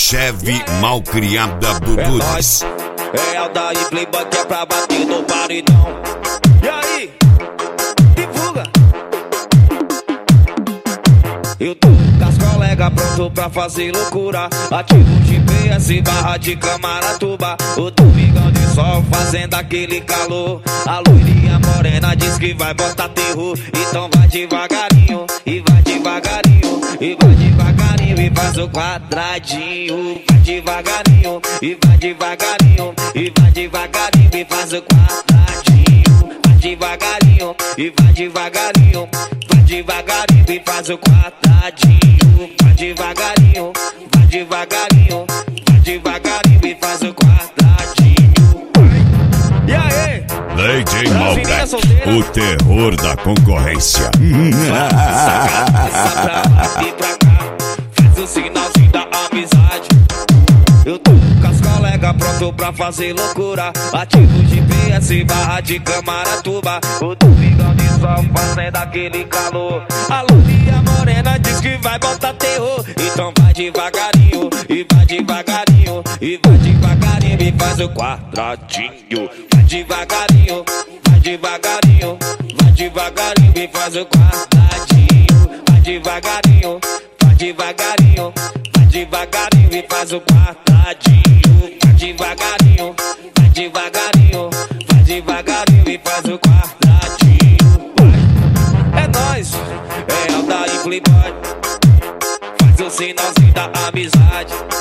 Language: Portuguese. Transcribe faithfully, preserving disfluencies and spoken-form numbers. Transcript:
Chevy malcriada Bubudes. É Aldair Playboy que é pra bater no paredão. E aí? Divulga. Eu tô com as colegas pronto pra fazer loucura. Ativo o G P S, barra de Camaratuba. O domingão de sol fazendo aquele calor. A loirinha morena diz que vai botar terror. Então vai devagarinho, e vai devagarinho, e vai devagarinho, e faz o quadradinho. Vai devagarinho, e vai devagarinho, e vai devagarinho, e faz o quadradinho. Vai devagarinho, e vai devagarinho, vai devagarinho, e faz o quadradinho. Vai devagarinho, vai devagarinho, vai devagarinho, e faz o quadradinho. E aí? D J Malbec, o terror da concorrência. E pra cá, faz o sinalzinho da amizade. Eu tô com as colegas pronto pra fazer loucura. Ativo o G P S, barra de Camaratuba. O domingão de sol fazendo aquele calor. A loirinha morena diz que vai botar terror. Então vai devagarinho, e vai devagarinho, e vai devagarinho, e faz o quadradinho. Vai devagarinho, vai devagarinho, vai devagarinho, e faz o quadradinho. Vai devagarinho, vai devagarinho, vai devagarinho, e faz o quadradinho. Vai devagarinho, vai devagarinho, vai devagarinho, e faz o quadradinho. Vai. É nóis, é Aldair Playboy. Faz o sinalzinho da amizade.